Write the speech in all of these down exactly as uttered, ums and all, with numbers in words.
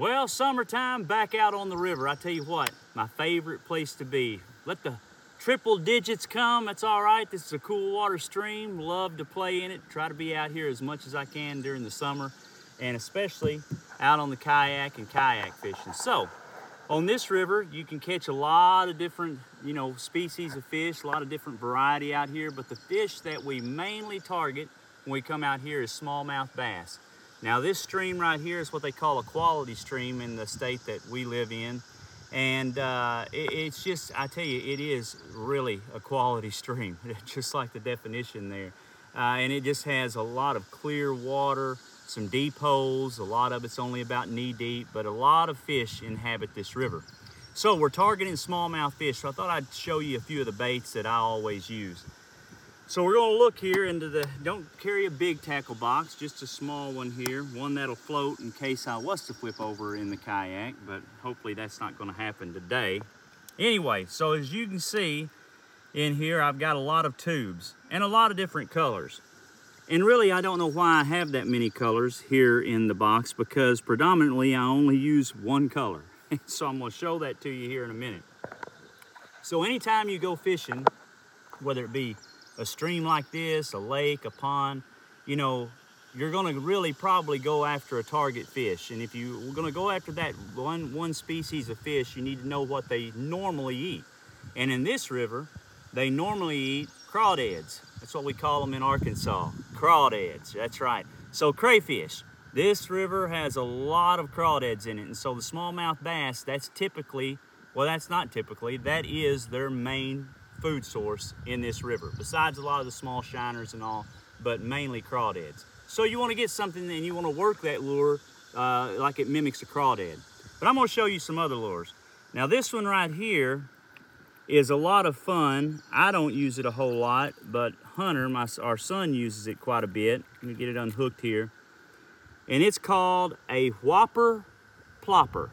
Well, summertime, back out on the river. I tell you what, my favorite place to be. Let the triple digits come, that's all right. This is a cool water stream. Love to play in it. Try to be out here as much as I can during the summer, and especially out on the kayak and kayak fishing. So, on this river, you can catch a lot of different, you know, species of fish, a lot of different variety out here, but the fish that we mainly target when we come out here is smallmouth bass. Now this stream right here is what they call a quality stream in the state that we live in. And uh, it, it's just, I tell you, it is really a quality stream, just like the definition there. Uh, and it just has a lot of clear water, some deep holes, a lot of it's only about knee deep, but a lot of fish inhabit this river. So we're targeting smallmouth fish, so I thought I'd show you a few of the baits that I always use. So we're gonna look here into the, don't carry a big tackle box, just a small one here, one that'll float in case I was to flip over in the kayak, but hopefully that's not gonna happen today. Anyway, so as you can see in here, I've got a lot of tubes and a lot of different colors. And really, I don't know why I have that many colors here in the box, because predominantly I only use one color. So I'm gonna show that to you here in a minute. So anytime you go fishing, whether it be a stream like this, a lake, a pond, you know, you're gonna really probably go after a target fish. And if you're gonna go after that one, one species of fish, you need to know what they normally eat. And in this river, they normally eat crawdads. That's what we call them in Arkansas, crawdads, that's right. So crayfish, this river has a lot of crawdads in it. And so the smallmouth bass, that's typically, well, that's not typically, that is their main food source in this river, besides a lot of the small shiners and all, but mainly crawdads. So you want to get something and you want to work that lure uh, like it mimics a crawdad. But I'm going to show you some other lures. Now this one right here is a lot of fun. I don't use it a whole lot, but Hunter, my, our son, uses it quite a bit. Let me get it unhooked here. And it's called a whopper plopper.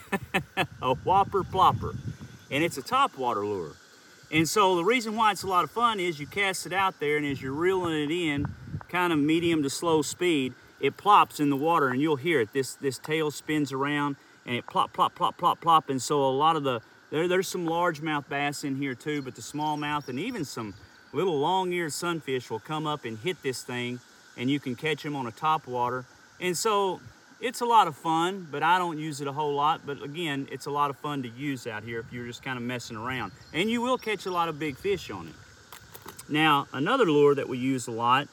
A whopper plopper. And it's a topwater lure. And so the reason why it's a lot of fun is you cast it out there, and as you're reeling it in, kind of medium to slow speed, it plops in the water, and you'll hear it. This this tail spins around, and it plop, plop, plop, plop, plop. And so a lot of the, there, there's some largemouth bass in here too, but the smallmouth and even some little long-eared sunfish will come up and hit this thing, and you can catch them on a topwater. And so it's a lot of fun, but I don't use it a whole lot. But again, it's a lot of fun to use out here if you're just kind of messing around. And you will catch a lot of big fish on it. Now, another lure that we use a lot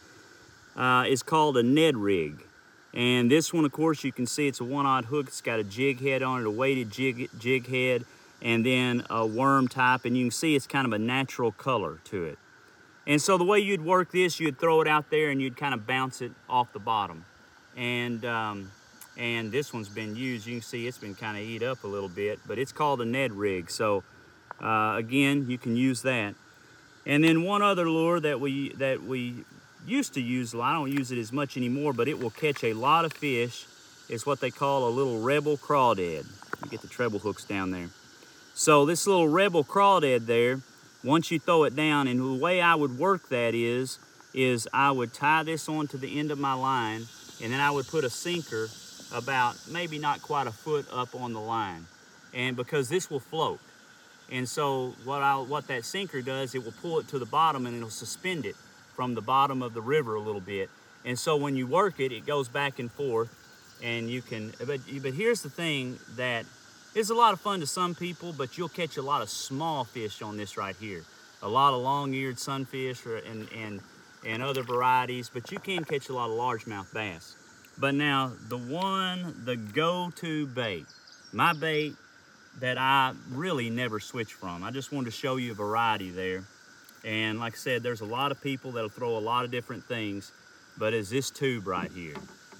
uh, is called a Ned rig. And this one, of course, you can see it's a one-aught hook. It's got a jig head on it, a weighted jig, jig head, and then a worm type. And you can see it's kind of a natural color to it. And so the way you'd work this, you'd throw it out there and you'd kind of bounce it off the bottom. And um, and this one's been used. You can see it's been kind of eat up a little bit, but it's called a Ned rig. So uh, again, you can use that. And then one other lure that we that we used to use, I don't use it as much anymore, but it will catch a lot of fish, is what they call a little rebel crawdad. You get the treble hooks down there. So this little rebel crawdad there, once you throw it down, and the way I would work that is, is I would tie this onto the end of my line, and then I would put a sinker about maybe not quite a foot up on the line, and because this will float. And so what I what that sinker does, it will pull it to the bottom and it'll suspend it from the bottom of the river a little bit. And so when you work it, it goes back and forth, and you can, but, but here's the thing that is a lot of fun to some people, but you'll catch a lot of small fish on this right here. A lot of long-eared sunfish or, and, and, and other varieties, but you can catch a lot of largemouth bass. But now, the one, the go-to bait, my bait that I really never switch from. I just wanted to show you a variety there. And like I said, there's a lot of people that'll throw a lot of different things, but is this tube right here.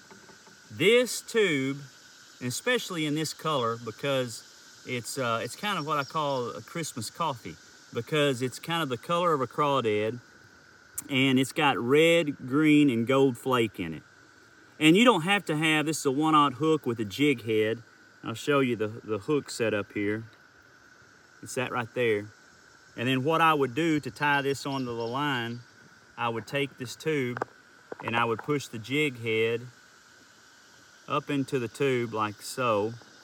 This tube, and especially in this color, because it's, uh, it's kind of what I call a Christmas coffee, because it's kind of the color of a crawdad, and it's got red, green, and gold flake in it. And you don't have to have, this is a one-aught hook with a jig head. I'll show you the, the hook set up here. It's that right there. And then what I would do to tie this onto the line, I would take this tube and I would push the jig head up into the tube like so.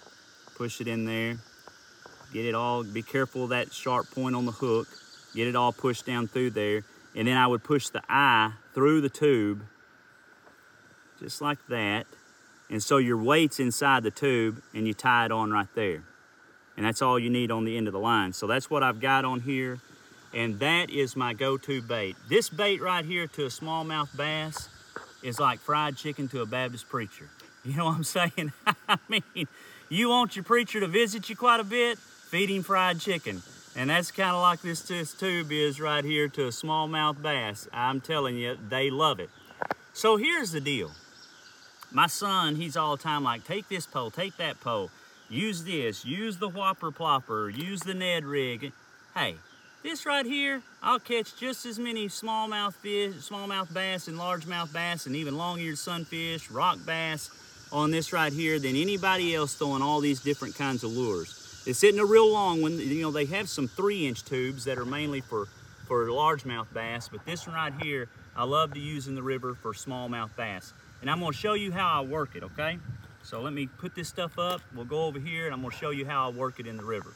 push it in there, get it all, be careful of that sharp point on the hook, get it all pushed down through there, and then I would push the eye through the tube, just like that, and so your weight's inside the tube, and you tie it on right there. And that's all you need on the end of the line. So that's what I've got on here, and that is my go-to bait. This bait right here to a smallmouth bass is like fried chicken to a Baptist preacher. You know what I'm saying? I mean, you want your preacher to visit you quite a bit, feed him fried chicken. And that's kind of like this, this tube is right here to a smallmouth bass. I'm telling you, they love it. So here's the deal. My son, he's all the time like, take this pole, take that pole, use this, use the whopper plopper, use the Ned rig. Hey, this right here, I'll catch just as many smallmouth fish, smallmouth bass and largemouth bass and even long-eared sunfish, rock bass on this right here than anybody else throwing all these different kinds of lures. It's hitting a real long one. You know, they have some three-inch tubes that are mainly for, for largemouth bass, but this one right here, I love to use in the river for smallmouth bass. And I'm gonna show you how I work it, okay? So let me put this stuff up. We'll go over here and I'm gonna show you how I work it in the river.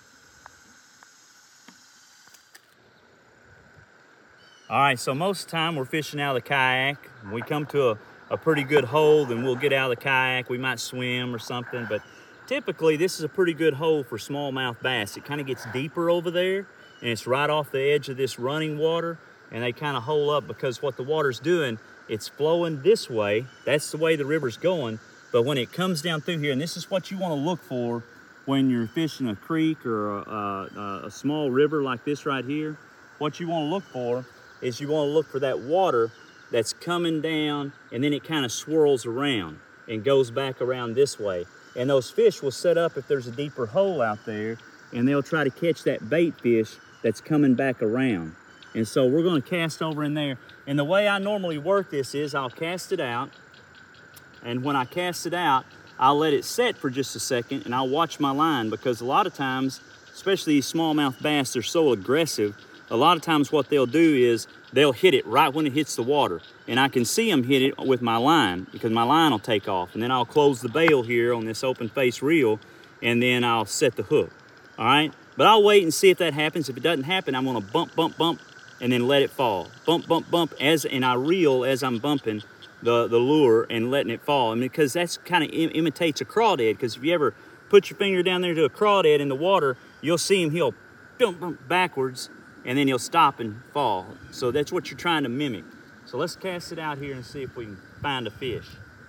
All right, so most of the time we're fishing out of the kayak. When we come to a, a pretty good hole, then we'll get out of the kayak. We might swim or something, but typically this is a pretty good hole for smallmouth bass. It kind of gets deeper over there and it's right off the edge of this running water, and they kind of hole up because what the water's doing, it's flowing this way. That's the way the river's going. But when it comes down through here, and this is what you want to look for when you're fishing a creek or a, a, a small river like this right here, what you want to look for is you want to look for that water that's coming down and then it kind of swirls around and goes back around this way. And those fish will set up if there's a deeper hole out there, and they'll try to catch that bait fish that's coming back around. And so we're going to cast over in there. And the way I normally work this is I'll cast it out, and when I cast it out, I'll let it set for just a second and I'll watch my line, because a lot of times, especially these smallmouth bass, they're so aggressive. A lot of times what they'll do is they'll hit it right when it hits the water, and I can see them hit it with my line because my line will take off, and then I'll close the bail here on this open face reel, and then I'll set the hook. All right, but I'll wait and see if that happens. If it doesn't happen, I'm going to bump, bump, bump, and then let it fall. Bump, bump, bump, as and I reel as I'm bumping the, the lure and letting it fall. I mean, because that's kind of im imitates a crawdad, because if you ever put your finger down there to a crawdad in the water, you'll see him, he'll bump, bump backwards, and then he'll stop and fall. So that's what you're trying to mimic. So let's cast it out here and see if we can find a fish.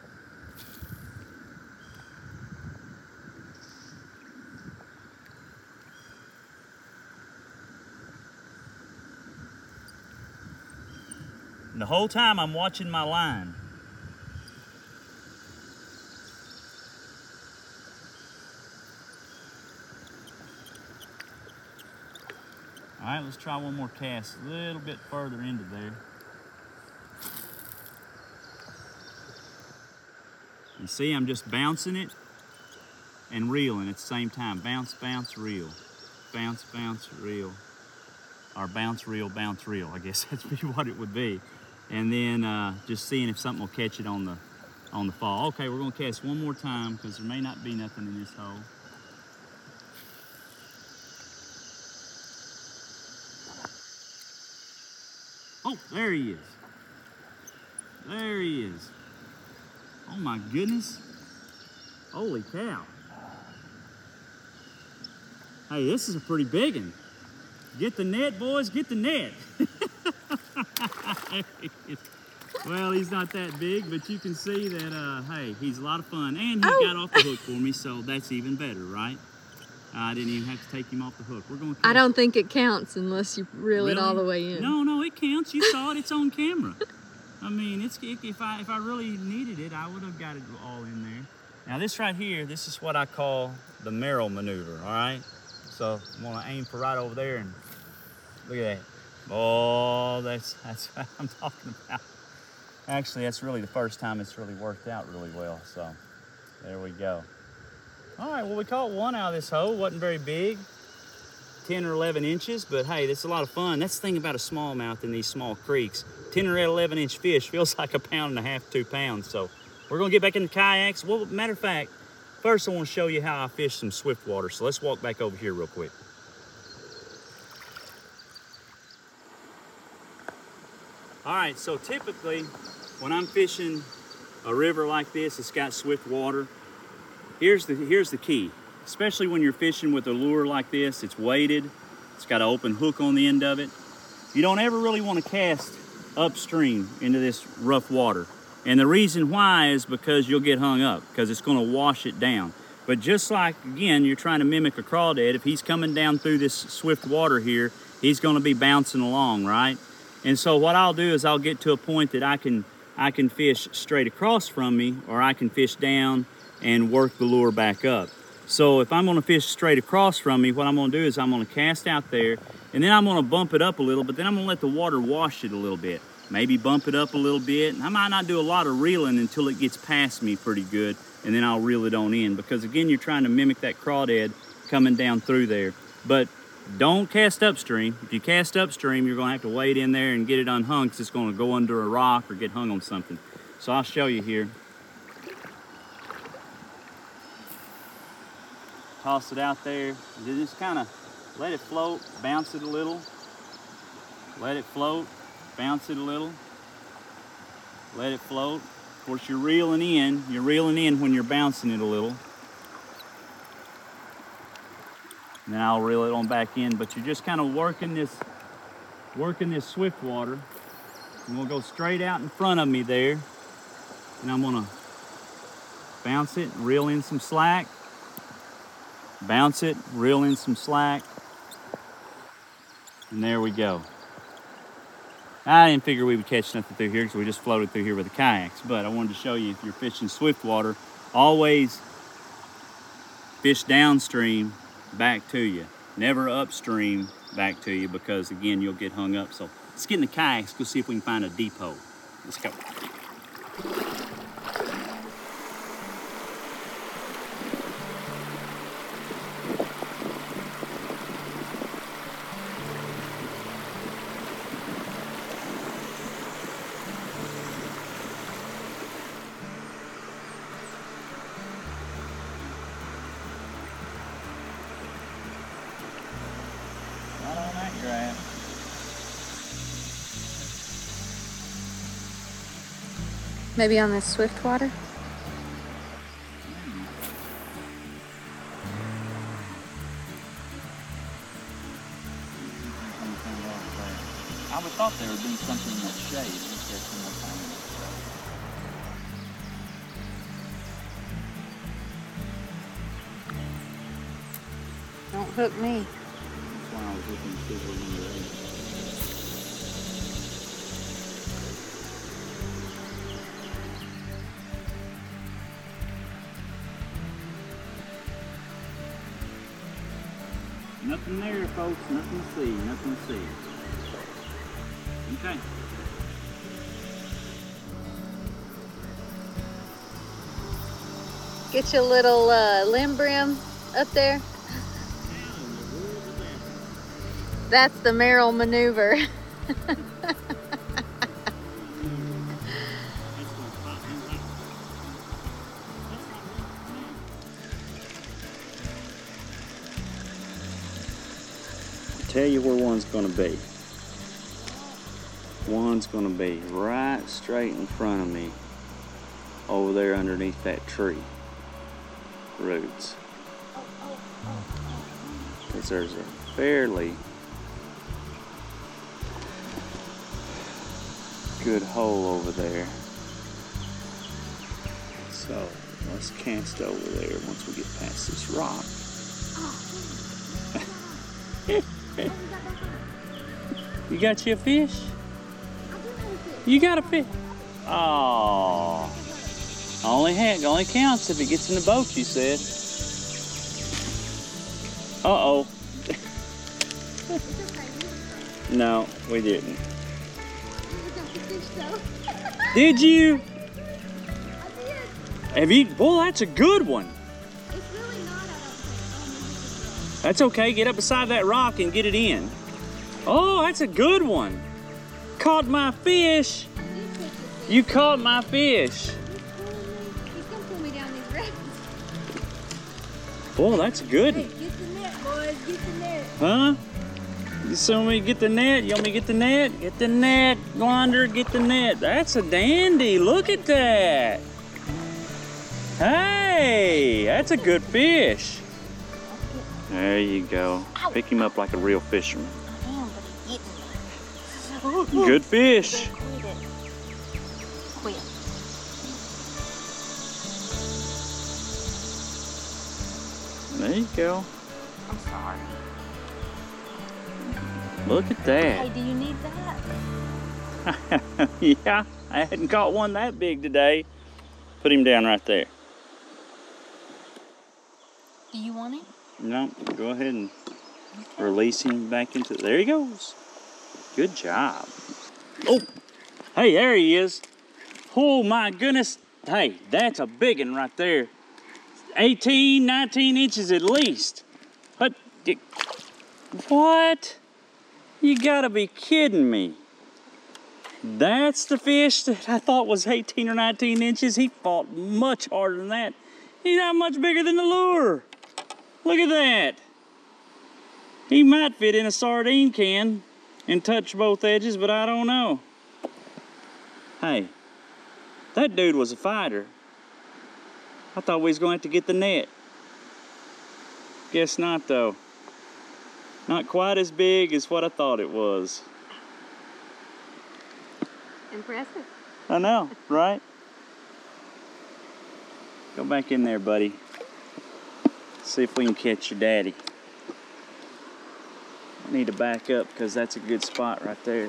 And the whole time I'm watching my line. All right, let's try one more cast a little bit further into there. You see, I'm just bouncing it and reeling at the same time. Bounce, bounce, reel. Bounce, bounce, reel. Or bounce, reel, bounce, reel. I guess that's what it would be. And then uh, just seeing if something will catch it on the on the fall. Okay, we're gonna cast one more time because there may not be nothing in this hole. Oh, there he is. There he is. Oh my goodness. Holy cow. Hey, this is a pretty big one. Get the net, boys, get the net. Well, he's not that big, but you can see that, uh, hey, he's a lot of fun. And he oh. got off the hook for me, so that's even better, right? I didn't even have to take him off the hook. We're going to I don't think it counts unless you reel really? it all the way in. No, no, it counts. You saw it. It's on camera. I mean, it's if I if I really needed it, I would have got it all in there. Now, this right here, this is what I call the Merrill maneuver, all right? So I'm going to aim for right over there, and look at that. Oh, that's, that's what I'm talking about. Actually, that's really the first time it's really worked out really well, so there we go. All right, well, we caught one out of this hole. Wasn't very big, ten or eleven inches, but hey, that's a lot of fun. That's the thing about a smallmouth in these small creeks. ten or eleven inch fish feels like a pound and a half, two pounds. So we're gonna get back in the kayaks. Well, matter of fact, first I want to show you how I fish some swift water. So let's walk back over here real quick. All right, so typically when I'm fishing a river like this, it's got swift water. Here's the, here's the key, especially when you're fishing with a lure like this, it's weighted, it's got an open hook on the end of it. You don't ever really want to cast upstream into this rough water. And the reason why is because you'll get hung up, because it's going to wash it down. But just like, again, you're trying to mimic a crawdad, if he's coming down through this swift water here, he's going to be bouncing along, right? And so what I'll do is I'll get to a point that I can I can fish straight across from me, or I can fish down and work the lure back up. So if I'm gonna fish straight across from me, what I'm gonna do is I'm gonna cast out there, and then I'm gonna bump it up a little, but then I'm gonna let the water wash it a little bit. Maybe bump it up a little bit. And I might not do a lot of reeling until it gets past me pretty good, and then I'll reel it on in, because again, you're trying to mimic that crawdad coming down through there. But don't cast upstream. If you cast upstream, you're gonna have to wade in there and get it unhung, because it's gonna go under a rock or get hung on something. So I'll show you here. Toss it out there, and then just kind of let it float, bounce it a little. Let it float, bounce it a little. Let it float. Of course, you're reeling in. You're reeling in when you're bouncing it a little. And then I'll reel it on back in, but you're just kind of working this, working this swift water. And we'll go straight out in front of me there. And I'm gonna bounce it, reel in some slack. Bounce it, reel in some slack. And there we go. I didn't figure we would catch nothing through here because we just floated through here with the kayaks, but I wanted to show you, if you're fishing swift water, always fish downstream back to you. Never upstream back to you, because again, you'll get hung up. So let's get in the kayaks, go see if we can find a depot. Let's go. Maybe on this swift water? I would thought there would be something in that shade. Let's get some more time in the shade. Don't hook me. That's why I was looking to see if we're going to raise. Nothing there, folks. Nothing to see. Nothing to see. Okay. Get your little uh, limb brim up there. That's the Merrill maneuver. Tell you where one's going to be. One's going to be right straight in front of me, over there underneath that tree roots. Because there's a fairly good hole over there. So let's cast over there once we get past this rock. You got you a fish? You got a fish? Oh, only heck, only counts if it gets in the boat, you said. Uh-oh. No, we didn't. Did you? Have you? Well, that's a good one. That's okay, get up beside that rock and get it in. Oh, that's a good one. Caught my fish. You caught my fish. He's gonna pull me down these rapids. Boy, that's good. Hey, get the net, boys. Get the net. Huh? You want me to get the net? You want me to get the net? Get the net, Wander, get the net. That's a dandy. Look at that. Hey, that's a good fish. There you go. Pick him up like a real fisherman. Good fish. Quit. There you go. I'm sorry. Look at that. Hey, do you need that? Yeah, I hadn't caught one that big today. Put him down right there. Do you want it? No, go ahead and release him back into, there he goes. Good job. Oh, hey, there he is. Oh my goodness. Hey, that's a big one right there. eighteen, nineteen inches at least. What? What? You gotta be kidding me. That's the fish that I thought was eighteen or nineteen inches. He fought much harder than that. He's not much bigger than the lure. Look at that. He might fit in a sardine can and touch both edges, but I don't know. Hey, that dude was a fighter. I thought we was going to have to get the net. Guess not though. Not quite as big as what I thought it was. Impressive. I know, right? Go back in there, buddy. See if we can catch your daddy. I need to back up because that's a good spot right there.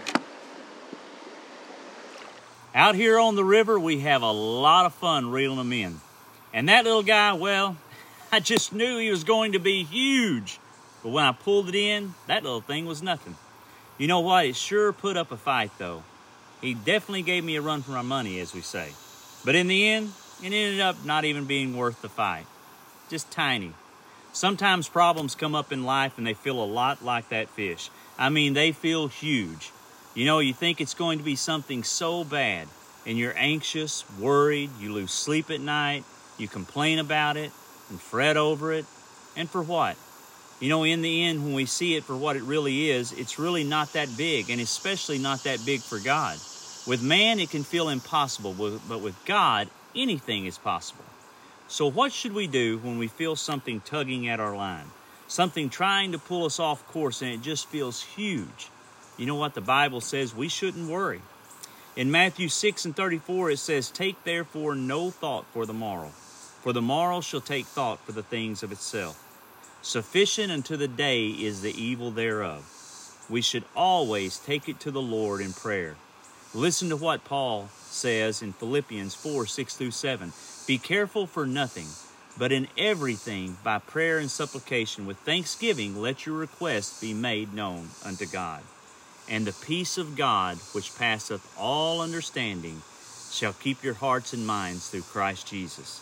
Out here on the river, we have a lot of fun reeling them in. And that little guy, well, I just knew he was going to be huge. But when I pulled it in, that little thing was nothing. You know what? It sure put up a fight, though. He definitely gave me a run for my money, as we say. But in the end, it ended up not even being worth the fight. Just tiny. Sometimes problems come up in life and they feel a lot like that fish. I mean, they feel huge. You know, you think it's going to be something so bad, and you're anxious, worried, you lose sleep at night, you complain about it and fret over it. And for what? You know, in the end, when we see it for what it really is, it's really not that big, and especially not that big for God. With man, it can feel impossible, but with God, anything is possible. So what should we do when we feel something tugging at our line? Something trying to pull us off course and it just feels huge. You know what the Bible says? We shouldn't worry. In Matthew six and thirty-four, it says, "Take therefore no thought for the morrow, for the morrow shall take thought for the things of itself. Sufficient unto the day is the evil thereof." We should always take it to the Lord in prayer. Listen to what Paul says in Philippians four, six through seven. "Be careful for nothing, but in everything by prayer and supplication with thanksgiving let your requests be made known unto God. And the peace of God, which passeth all understanding, shall keep your hearts and minds through Christ Jesus."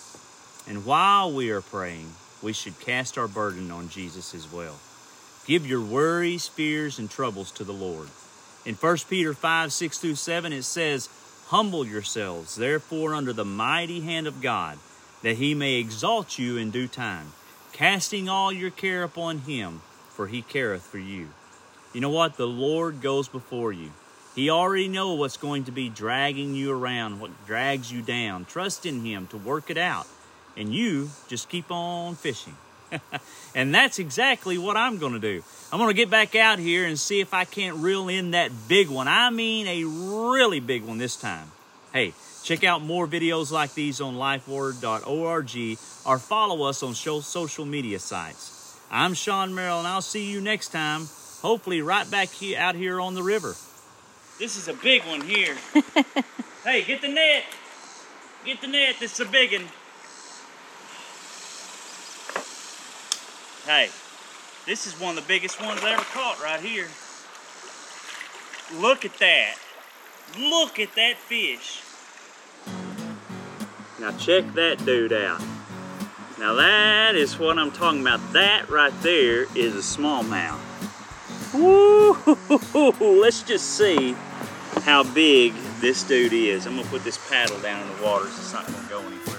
And while we are praying, we should cast our burden on Jesus as well. Give your worries, fears, and troubles to the Lord. In First Peter five, six through seven, it says, "Humble yourselves, therefore, under the mighty hand of God, that he may exalt you in due time, casting all your care upon him, for he careth for you." You know what? The Lord goes before you. He already knows what's going to be dragging you around, what drags you down. Trust in him to work it out, and you just keep on fishing. And that's exactly what I'm going to do. I'm going to get back out here and see if I can't reel in that big one. I mean a really big one this time. Hey, check out more videos like these on lifeword dot org or follow us on social media sites. I'm Sean Merrill, and I'll see you next time, hopefully right back here, out here on the river. This is a big one here. Hey, get the net. Get the net. This is a big one. Hey, this is one of the biggest ones I ever caught right here. Look at that. Look at that fish. Now check that dude out. Now that is what I'm talking about. That right there is a smallmouth. Woo! Let's just see how big this dude is. I'm gonna put this paddle down in the water so it's not gonna go anywhere.